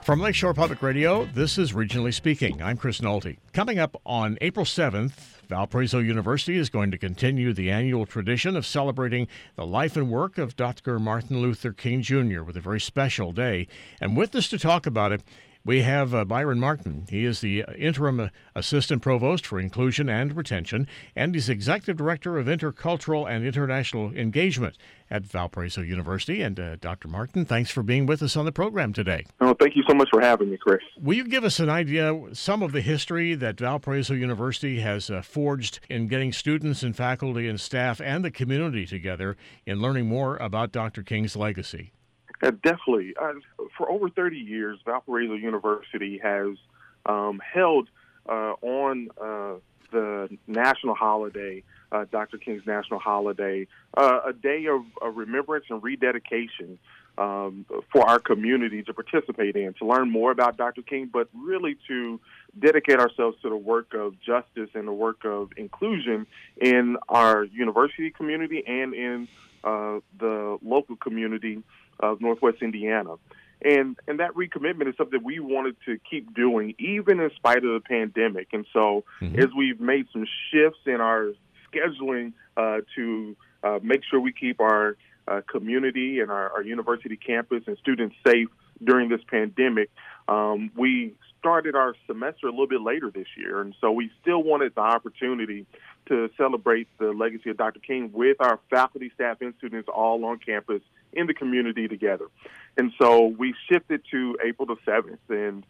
From Lakeshore Public Radio, this is Regionally Speaking. I'm Chris Nolte. Coming up on April 7th, Valparaiso University is going to continue the annual tradition of celebrating the life and work of Dr. Martin Luther King Jr. with a very special day. And with us to talk about it, we have Byron Martin. He is the interim assistant provost for inclusion and retention, and he's executive director of intercultural and international engagement at Valparaiso University. And Dr. Martin, thanks for being with us on the program today. Oh, thank you so much for having me, Chris. Will you give us an idea, some of the history that Valparaiso University has forged in getting students and faculty and staff and the community together in learning more about Dr. King's legacy? Definitely. For over 30 years, Valparaiso University has held on the national holiday, Dr. King's national holiday, a day of remembrance and rededication for our community to participate in, to learn more about Dr. King, but really to dedicate ourselves to the work of justice and the work of inclusion in our university community and in the local community of Northwest Indiana. And that recommitment is something we wanted to keep doing, even in spite of the pandemic. And so as we've made some shifts in our scheduling to make sure we keep our community and our university campus and students safe during this pandemic, we started our semester a little bit later this year. And so we still wanted the opportunity to celebrate the legacy of Dr. King with our faculty, staff, and students all on campus in the community together. And so we shifted to April the 7th. And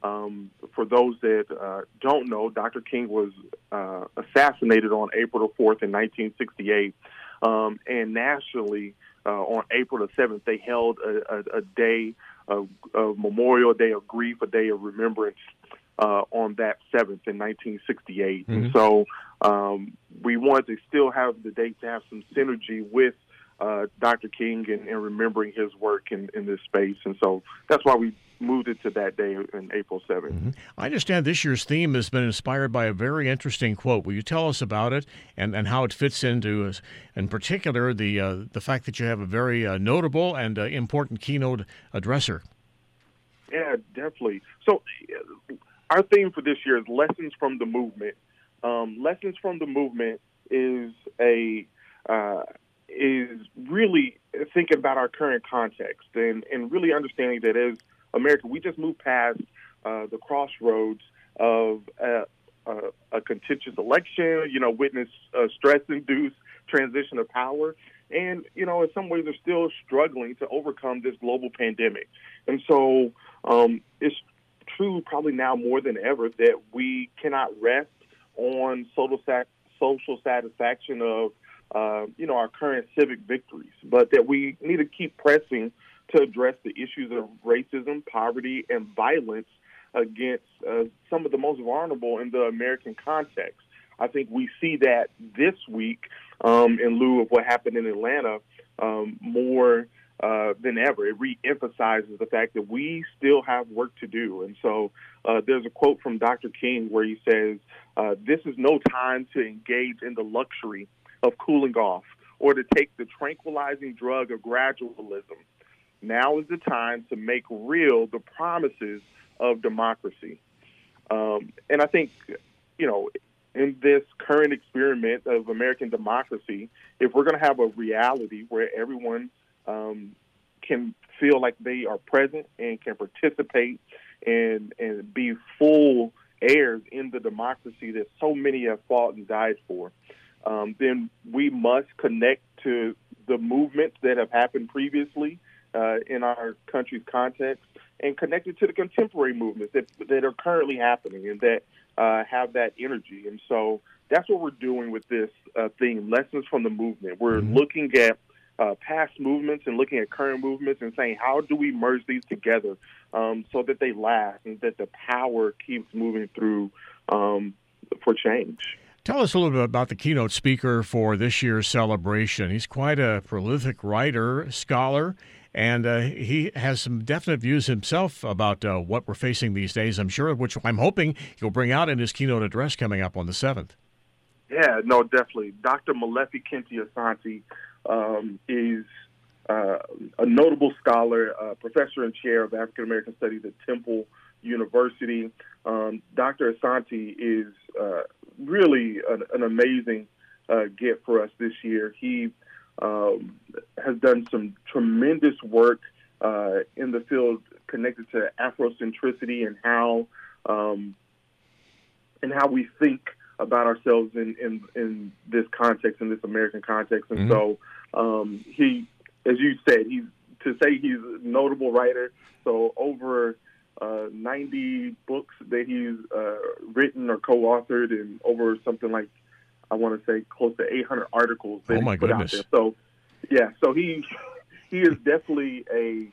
for those that don't know, Dr. King was assassinated on April the 4th in 1968. And nationally, on April the 7th, they held a day of Memorial Day of grief, a day of remembrance on that 7th in 1968. And so we wanted to still have the date to have some synergy with Dr. King and remembering his work in this space. And so that's why we moved it to that day in April 7th. I understand this year's theme has been inspired by a very interesting quote. Will you tell us about it and how it fits into, in particular, the fact that you have a very notable and important keynote addresser? Yeah, definitely. So our theme for this year is Lessons from the Movement. Lessons from the Movement is really thinking about our current context and really understanding that as America, we just moved past the crossroads of a contentious election, witness a stress-induced transition of power. And, in some ways are still struggling to overcome this global pandemic. And so it's true probably now more than ever that we cannot rest on social satisfaction of our current civic victories, but that we need to keep pressing to address the issues of racism, poverty, and violence against some of the most vulnerable in the American context. I think we see that this week in lieu of what happened in Atlanta more than ever. It reemphasizes the fact that we still have work to do. And so there's a quote from Dr. King where he says, "This is no time to engage in the luxury of cooling off or to take the tranquilizing drug of gradualism. Now is the time to make real the promises of democracy." And I think, in this current experiment of American democracy, if we're going to have a reality where everyone can feel like they are present and can participate and be full heirs in the democracy that so many have fought and died for, then we must connect to the movements that have happened previously in our country's context and connect it to the contemporary movements that are currently happening and that have that energy. And so that's what we're doing with this theme, Lessons from the Movement. We're looking at past movements and looking at current movements and saying, how do we merge these together so that they last and that the power keeps moving through for change? Tell us a little bit about the keynote speaker for this year's celebration. He's quite a prolific writer, scholar, and he has some definite views himself about what we're facing these days, I'm sure, which I'm hoping he'll bring out in his keynote address coming up on the 7th. Yeah, no, definitely. Dr. Molefi Kente Asante is a notable scholar, professor and chair of African American Studies at Temple University. Dr. Asante is really an amazing get for us this year. He has done some tremendous work in the field connected to Afrocentricity and how we think about ourselves in this context, in this American context. And so he, as you said, he's a notable writer. So over 90 books that he's written or co-authored, and over something like, I want to say, close to 800 articles that he's put out there. So, yeah, so he is definitely a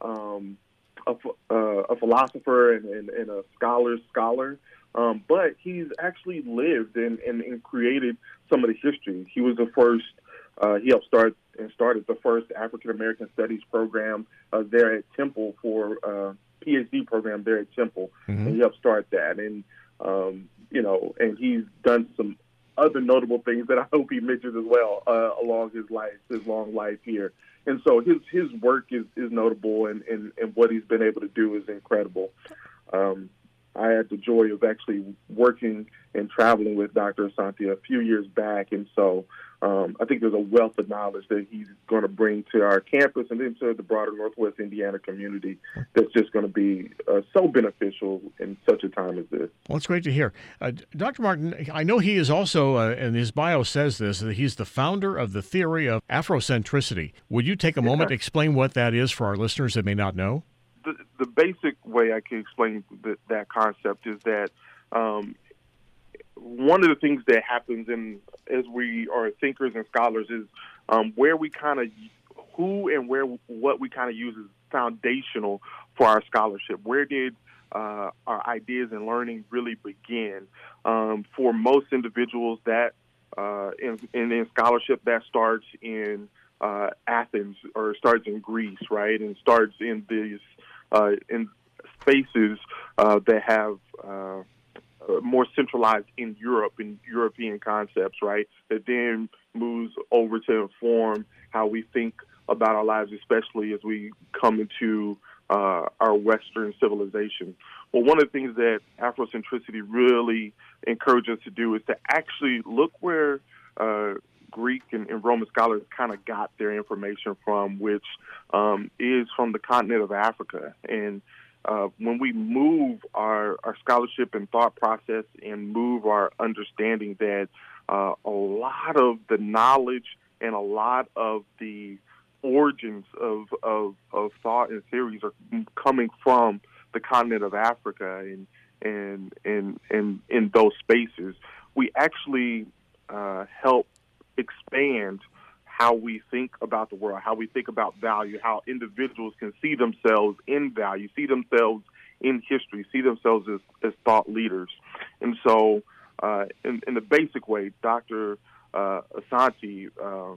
philosopher and a scholar. But he's actually lived and created some of the history. He was the first. He helped started the first African American Studies program there at Temple for PhD program there at Temple, and he helped start that. And and he's done some other notable things that I hope he mentions as well along his long life here. And so his work is notable, and what he's been able to do is incredible. I had the joy of actually working and traveling with Dr. Asante a few years back, and so I think there's a wealth of knowledge that he's going to bring to our campus and then to the broader Northwest Indiana community that's just going to be so beneficial in such a time as this. Well, it's great to hear. Dr. Martin, I know he is also, and his bio says this, that he's the founder of the theory of Afrocentricity. Would you take a moment to explain what that is for our listeners that may not know? The basic way I can explain that concept is that one of the things that happens as we are thinkers and scholars is where we kind of what we kind of use is foundational for our scholarship. Where did our ideas and learning really begin? For most individuals, that in scholarship, that starts in Athens or starts in Greece, right, and starts in these in spaces that have more centralized in Europe, in European concepts, right, that then moves over to inform how we think about our lives, especially as we come into our Western civilization. Well, one of the things that Afrocentricity really encourages us to do is to actually look where Greek and Roman scholars kind of got their information from, which is from the continent of Africa. And when we move our scholarship and thought process and move our understanding that a lot of the knowledge and a lot of the origins of thought and theories are coming from the continent of Africa and in those spaces, we actually help expand how we think about the world, how we think about value, how individuals can see themselves in value, see themselves in history, see themselves as thought leaders. And so in the basic way, Dr. Asante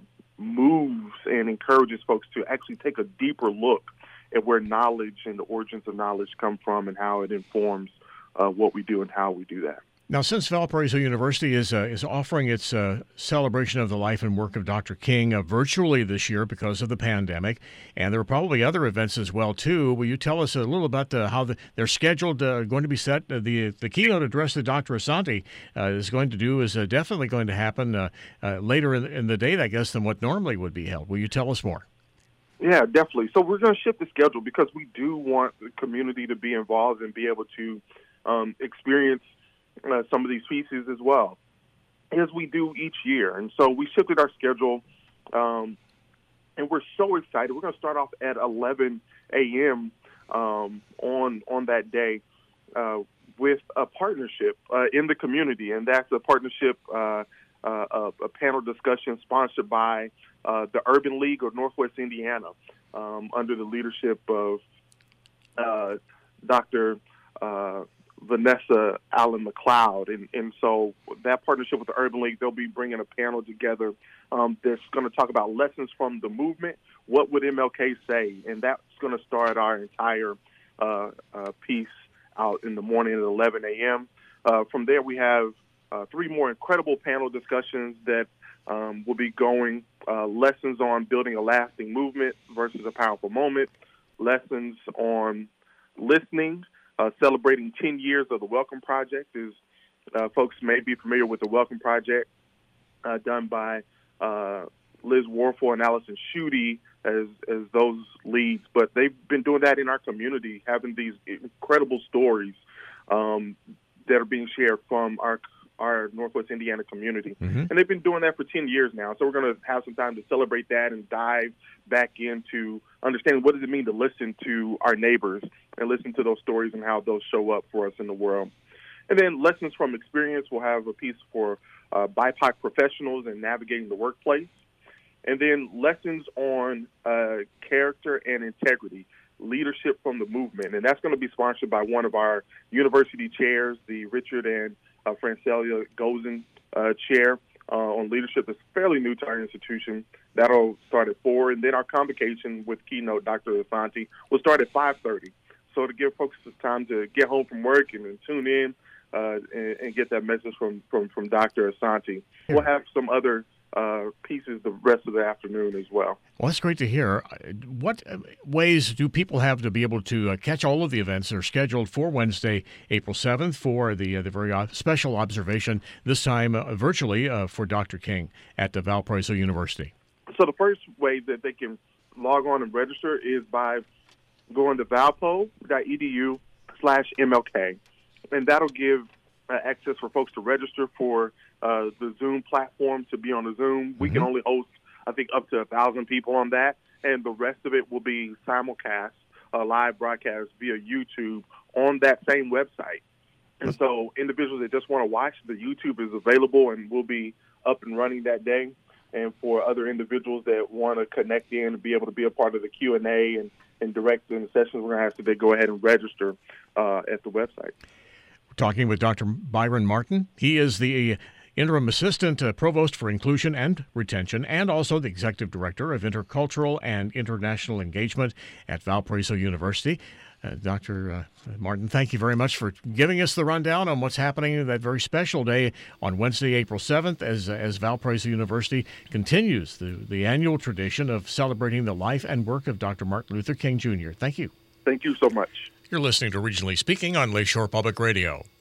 moves and encourages folks to actually take a deeper look at where knowledge and the origins of knowledge come from and how it informs what we do and how we do that. Now, since Valparaiso University is offering its celebration of the life and work of Dr. King virtually this year because of the pandemic, and there are probably other events as well, too, will you tell us a little about how they're scheduled going to be set? The keynote address that Dr. Asante is going to do is definitely going to happen later in the day, I guess, than what normally would be held. Will you tell us more? Yeah, definitely. So we're going to shift the schedule because we do want the community to be involved and be able to experience some of these pieces as well, as we do each year. And so we shifted our schedule, and we're so excited. We're going to start off at 11 a.m. On that day with a partnership in the community, and that's a partnership, a panel discussion sponsored by the Urban League of Northwest Indiana under the leadership of Dr. Vanessa Allen McLeod. And so that partnership with the Urban League, they'll be bringing a panel together that's going to talk about lessons from the movement. What would MLK say? And that's going to start our entire piece out in the morning at 11 a.m. From there, we have three more incredible panel discussions that We'll be going lessons on building a lasting movement versus a powerful moment, lessons on listening, celebrating 10 years of the Welcome Project. Folks may be familiar with the Welcome Project, done by Liz Warfel and Allison Schutte as those leads. But they've been doing that in our community, having these incredible stories that are being shared from our Northwest Indiana community. And they've been doing that for 10 years now. So we're going to have some time to celebrate that and dive back into understanding what does it mean to listen to our neighbors and listen to those stories and how those show up for us in the world. And then lessons from experience. We'll have a piece for BIPOC professionals and navigating the workplace. And then lessons on character and integrity, leadership from the movement. And that's going to be sponsored by one of our university chairs, the Richard and Francelia Gozen chair on leadership. That's fairly new to our institution. That'll start at 4. And then our convocation with keynote Dr. Asante will start at 5:30. So to give folks the time to get home from work and tune in and get that message from Dr. Asante. We'll have some other pieces the rest of the afternoon as well. Well, that's great to hear. What ways do people have to be able to catch all of the events that are scheduled for Wednesday, April 7th, for the very special observation, this time virtually for Dr. King at Valparaiso University? So the first way that they can log on and register is by going to valpo.edu/MLK, and that'll give access for folks to register for the Zoom platform to be on the Zoom. We can only host, I think, up to 1,000 people on that, and the rest of it will be simulcast, live broadcast via YouTube on that same website. And so individuals that just want to watch, the YouTube is available and will be up and running that day. And for other individuals that want to connect in and be able to be a part of the Q&A and direct in the sessions, we're going to have to go ahead and register at the website. We're talking with Dr. Byron Martin. He is the Interim Assistant Provost for Inclusion and Retention, and also the Executive Director of Intercultural and International Engagement at Valparaiso University. Dr. Martin, thank you very much for giving us the rundown on what's happening that very special day on Wednesday, April 7th, as Valparaiso University continues the annual tradition of celebrating the life and work of Dr. Martin Luther King, Jr. Thank you. Thank you so much. You're listening to Regionally Speaking on Lakeshore Public Radio.